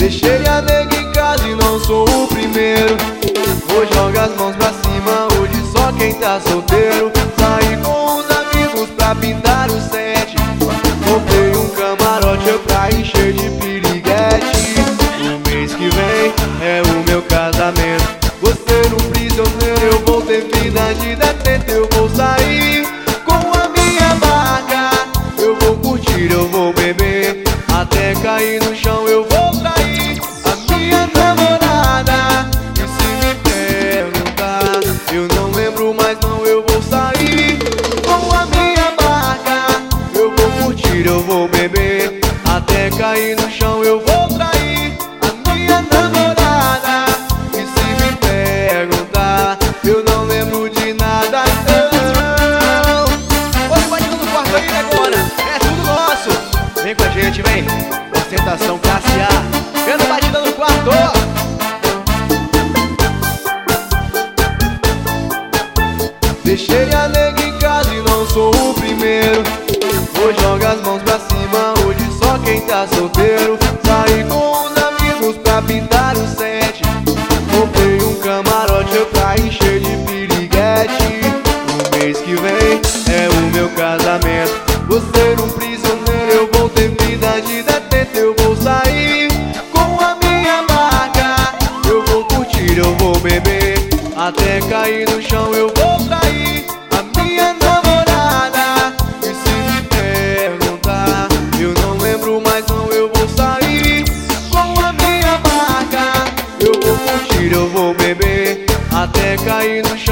Deixei a nega em casa e não sou o primeiro. Vou jogar as mãos pra cima, hoje só quem tá solteiro. Saí com os amigos pra pintar o set. Comprei um camarote pra encher de piriguete. O mês que vem é o meu casamento. Vou ser um prisioneiro, eu vou ter vida de detento. Eu vou sair com a minha barca, eu vou curtir, eu vou beber até cair no chão. Eu vou trair a minha namorada, e se me perguntar, eu não lembro mais não. Eu vou sair com a minha barca, eu vou curtir, eu vou beber até cair no chão. Eu vou trair a minha namorada, e se me perguntar, eu não lembro de nada não. Olha o batido no quarto aí, negona, é tudo nosso. Vem com a gente, vem. Ostentação classe A, vendo batida no quarto. Deixei a nega em casa e não sou o primeiro. Vou jogar as mãos pra cima, hoje só quem tá solteiro. Saí com os amigos pra pintar o set. Comprei um camarote pra encher de piriguete. O mês que vem é o meu casamento. Vou ser um prisioneiro, eu vou ter vida de detento. Eu vou sair com a minha barca, eu vou curtir, eu vou beber até cair no chão. Eu vou trair a minha namorada, e se me perguntar, eu não lembro mais não. Eu vou sair com a minha barca, eu vou curtir, eu vou beber até cair no chão.